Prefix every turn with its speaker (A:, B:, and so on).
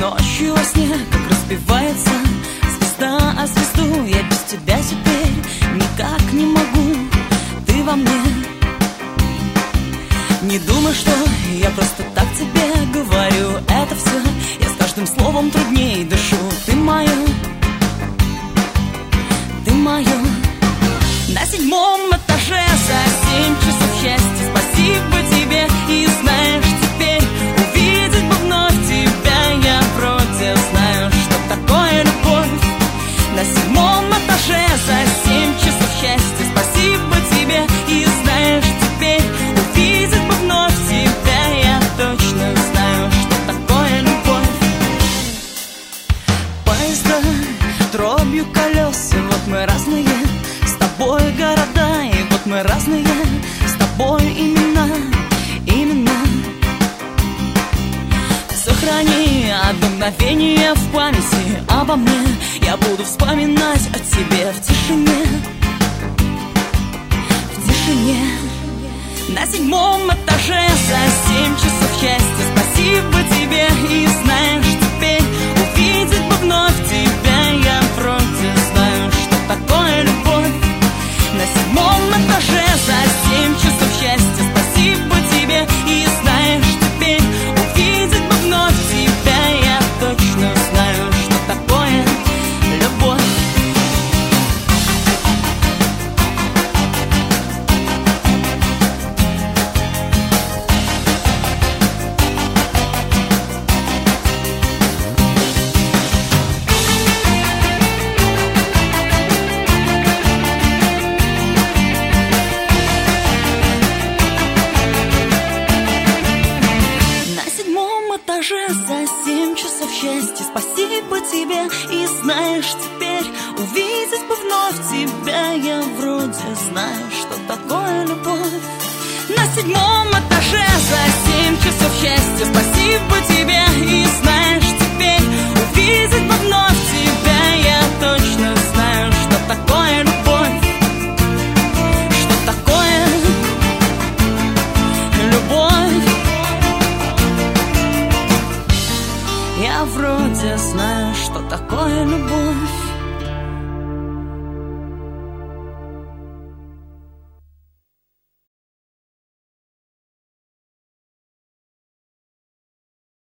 A: Ночью во сне, как разбивается звезда о звезду, я без тебя теперь никак не могу. Ты во мне. Не думай, что я просто так тебе говорю это все. Я с каждым словом трудней дышу. Ты мое, ты мое. На 7-м этаже за 7 часов счастья. Спасибо тебе. И знаешь, теперь увидеть бы вновь тебя. Я вроде знаю, что такое любовь. На 7-м этаже за 7 часов счастья. Спасибо тебе. И знаешь, теперь увидеть бы вновь тебя. Я точно знаю, что такое любовь. Поезда дробью колес, и вот мы разные с тобой города, и вот мы разные с тобой имена, имена. Сохрани одно мгновение в памяти обо мне. Я буду вспоминать о тебе в тишине, в тишине. На 7-м этаже за 7 часов счастья. Спасибо тебе. И знаешь, теперь увидеть бы вновь тебя. Я вроде знаю, что такое любовь. На 7-м этаже за 7 часов счастья. Спасибо тебе. И знаешь, теперь увидеть бы вновь тебя. Я точно знаю, что такое любовь. За 7 часов счастья. Спасибо тебе. И знаешь, теперь увидеть бы вновь тебя. Я вроде знаю, что такое любовь. На 7-м этаже за 7 часов счастья. Спасибо тебе. И знаешь,